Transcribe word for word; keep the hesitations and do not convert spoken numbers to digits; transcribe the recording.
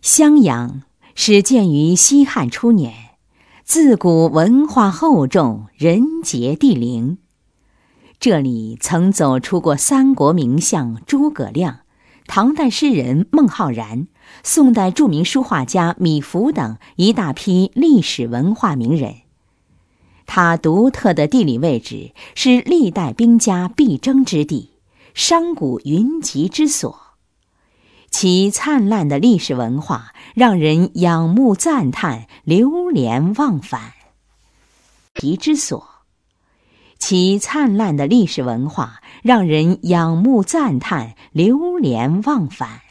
襄阳始建于西汉初年，自古文化厚重，人杰地灵。这里曾走出过三国名相诸葛亮、唐代诗人孟浩然、宋代著名书画家米芾等一大批历史文化名人。它独特的地理位置是历代兵家必争之地，商贾云集之所。其灿烂的历史文化让人仰慕赞叹，流连忘返。其之所，其灿烂的历史文化让人仰慕赞叹，流连忘返。